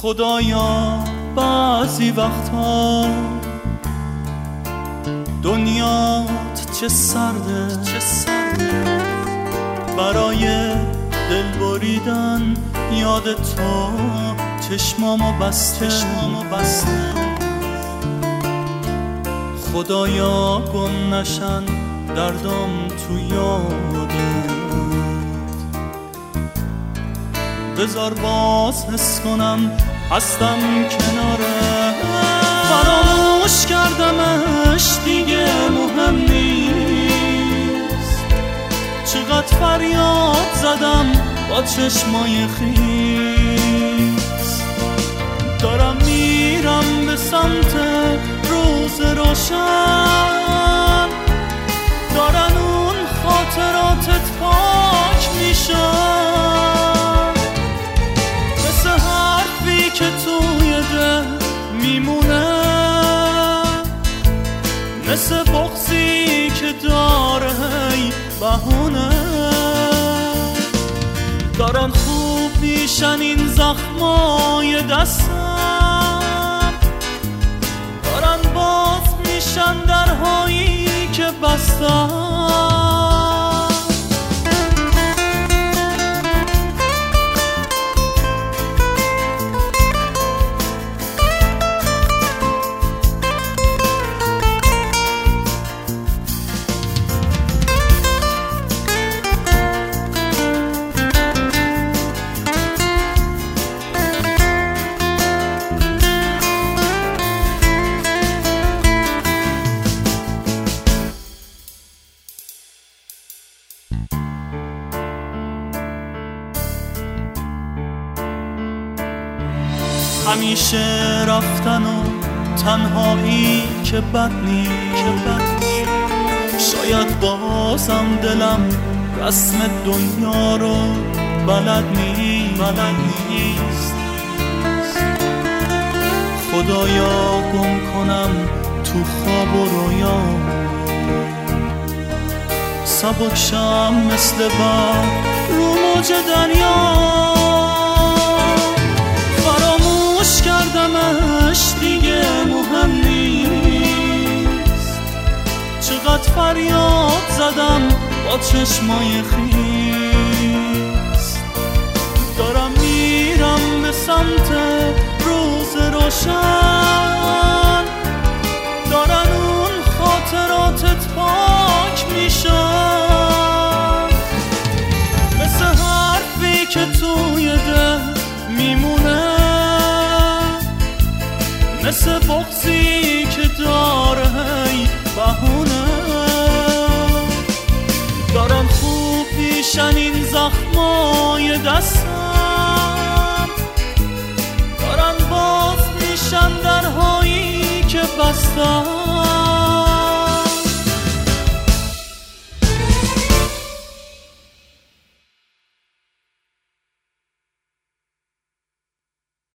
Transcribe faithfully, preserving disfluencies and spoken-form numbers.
خدایا بعضی وقتا دنیات چه سرده چه سرده برای دل بریدن یاد تو چشمامو بسته چشمامو بسته خدایا گم نشن دردم تو یادت بذار باز حس کنم هستم کناره فراموش کردمش دیگه مهم نیست چقدر فریاد زدم با چشمای خیس دارم میرم به سمت روز روشن دارن اون خاطراتت پاک میشن مثل حرفی که توی دل میمونه مثل بغضی که داره هی بهونه دارن خوب میشن این زخمای دستم دارن باز میشن درهایی که بستم همیشه رفتن و تنهایی که بد نیست شاید بازم دلم رسم دنیا رو بلد نیست خدایا گم کنم تو خواب و رویا سبک شم مثل بر رو موج دریا فراموش کردمش دیگه مهم نیست چقدر فریاد زدم با چشمای خیس دارم میرم به سمت روز روشن دارن اون خاطراتت پاک میشن مثل حرفی که توی دل میمونه مثل بغضی که داره هی بهونه دارن خوب میشن این زخمای دستم دارن باز میشن درهایی که بستم